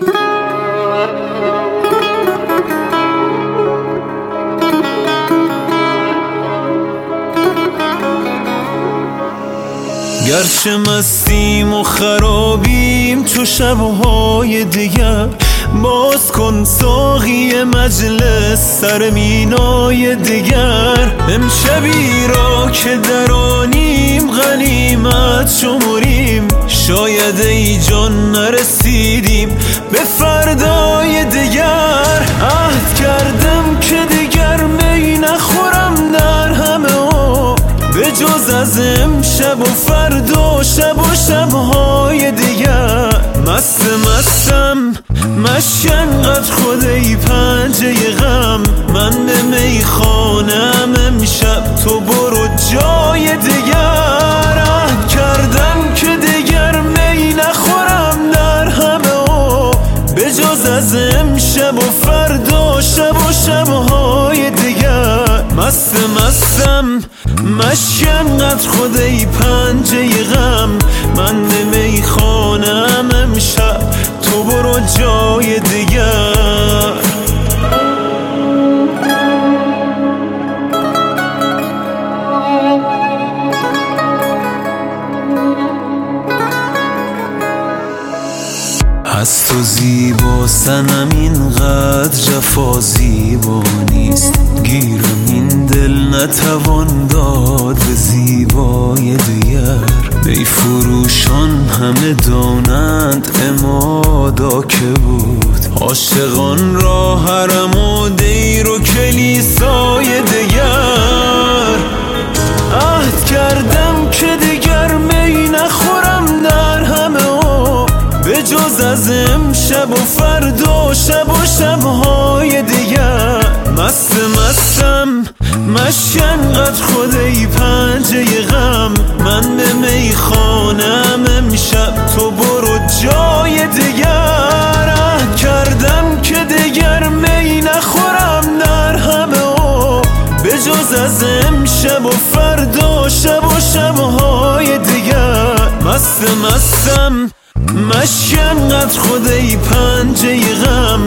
گرچه مستیم و خرابیم چو شبهای دیگر، باز کن ساقی مجلس سر مینای دیگر. امشبی را که درانیم غنیمت شمریم، شاید ای جان نرسیدیم به فردای دیگر. عهد کردم که دیگر می نخورم در همه عمر، به جز از امشب و فردا شب و شبهای دیگر. مستم مشک انقدر خود ای پنجه غم، من به میخانم امشب تو برو جای دیگر. عهد کردم که دیگر می نخورم در همه عمر، به جز از امشب و فردا شب و شبهای دیگر. مستم مشک انقدر خود ای پنجه غم، من به میخانم امشب تو برو جای دیگر. از تو زیبا سنم اینقدر جفا زیبا نیست، گیرم این دل نتوان داد به زیبای دیگر. بی فروشان همه دانند امادا که بود، عاشقان را حرم و دیر و کلیسای دیگر. عهد کردم که دیگر می نخورم در همه عمر، به جز از امشب و فردا شب و شبهای دیگر. مستم مشک انقدر خود ای پنجه غم، من به میخانم امشب تو برو جای دیگر. عهد کردم که دیگر می نخورم در همه عمر، به جز از امشب و فردا شب و شبهای دیگر. مستم مشک انقدر خود ای پنجه غم،